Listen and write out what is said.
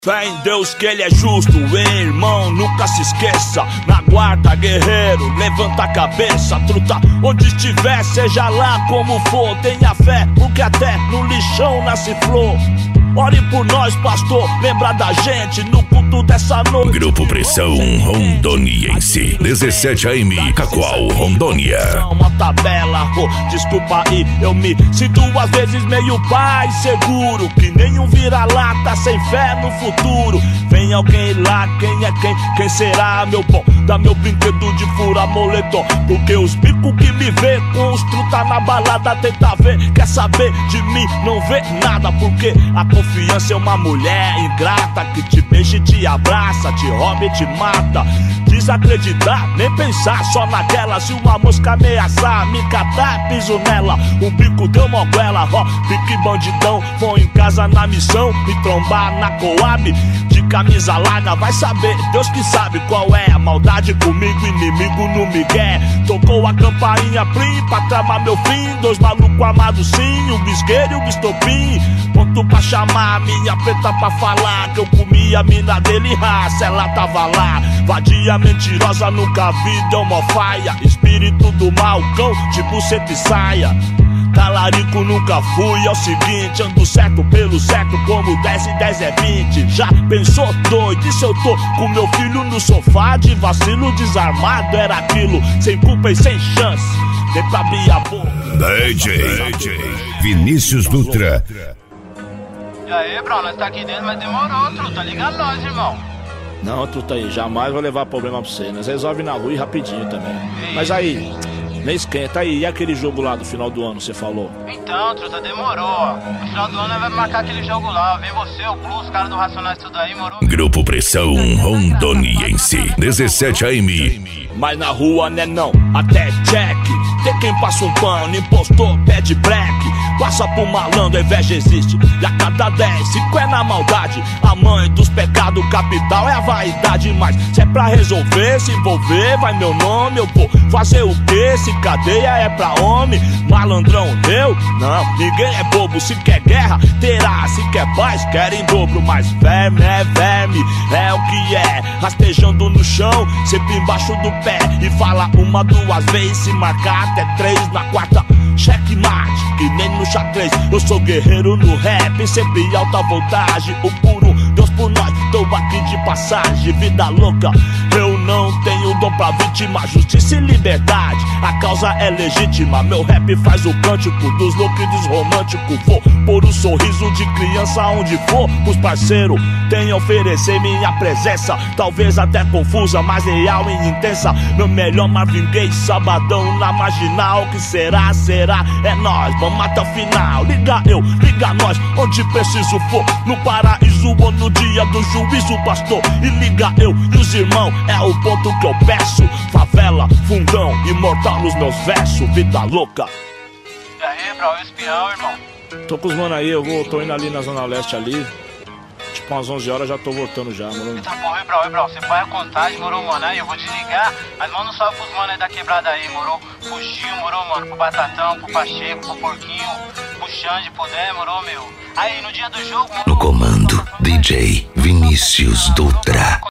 Fé em Deus que ele é justo, hein, irmão, nunca se esqueça. Na guarda, guerreiro, levanta a cabeça, truta. Onde estiver, seja lá como for, tenha fé, porque até no lixão nasce flor. Ore por nós, pastor, lembra da gente no culto dessa noite. Grupo Pressão Rondoniense, 17 AM, Cacoal, Rondônia. Uma tabela, desculpa aí, eu me sinto às vezes meio pai seguro, que nenhum vira-lata sem fé no futuro. Vem alguém lá, quem é quem será, meu bom? Dá meu brinquedo de fura moletom, porque os bicos que me vê com os truta na balada tenta ver, quer saber de mim, não vê nada, porque a confiança é uma mulher ingrata que te beija e te abraça, te rouba e te mata. Desacreditar, nem pensar só naquela. Se uma mosca ameaçar, me catar, piso nela. O bico deu moguela, ó, pique bandidão. Vou em casa na missão, me trombar na Coab de camisa larga, vai saber, Deus que sabe qual é a maldade comigo, inimigo no migué. Tocou a campainha plim pra tramar meu fim. Dois malucos amados sim, o bisqueiro e o bistopim. Ponto pra chamar a minha preta pra falar que eu comi a mina dele, raça, ela tava lá. Vadia mentirosa, nunca vi, deu mó faia. Espírito do mal, cão de buceta e saia. Talarico nunca fui, é o seguinte, ando certo pelo certo, como 10 e 10 é 20. Já pensou doido, e se eu tô com meu filho no sofá de vacilo desarmado? Era aquilo, sem culpa e sem chance, nem pra abrir a boca. DJ Vinícius Dutra. E aí, bro, nós tá aqui dentro, mas demorou, truta, liga nós, irmão. Não, truta aí, jamais vou levar problema pra você, nós resolve na lua e rapidinho também. Mas aí, nem esquenta aí, e aquele jogo lá do final do ano, você falou? Então, truta, demorou, ó. No final do ano nós vamos marcar aquele jogo lá, vem você, o Plus, os caras do Racionais, tudo aí, moro? Grupo Pressão Rondoniense, 17 AM. Mas na rua, né não, até check. Tem quem passa um pano, impostor, pede black. Passa pro malandro, a inveja existe. E a cada 10, 5 é na maldade. A mãe dos pecados capital é a vaidade. Mas se é pra resolver, se envolver, vai meu nome. Eu vou fazer o quê? Se cadeia é pra homem. Malandrão, eu? Não, ninguém é bobo. Se quer guerra, terá. Se quer paz, quer em dobro. Mas verme, é o que é. Rastejando no chão, sempre embaixo do pé. E fala uma, duas vezes, se marcar até 3 na quarta. Checkmate, que nem no xadrez. Eu sou guerreiro no rap, sempre alta voltagem. O puro Deus por nós, tô aqui de passagem. Vida louca, eu não tenho dom pra vítima. Justiça e liberdade, a causa é legítima. Meu rap faz o cântico dos loucos e dos românticos. Vou pôr um sorriso de criança onde for. Os parceiros têm a oferecer minha presença. Talvez até confusa, mas real e intensa. Meu melhor Marvin Gaye, sabadão na marginal. Que será? É nós, vamos até o final. Liga eu, liga nós, onde preciso for. No paraíso ou no dia do juízo, pastor. E liga eu e os irmãos, é o ponto que eu peço. Favela, fundão, imortal nos meus versos. Vida louca. E aí, bro, espião, irmão? Tô com os mano aí, tô indo ali na Zona Leste ali. Tipo umas 11 horas já tô voltando já, mano. Eita porra, bro, você põe a contagem, morou, mano? Aí eu vou desligar, mas manda um salve pros mano aí da quebrada aí, morou? Pro Gil, morou, mano? Pro Batatão, pro Pacheco, pro Porquinho, pro Xande, pro Dé, morou, meu? Aí no dia do jogo, morou? No comando, DJ Vinícius Dutra.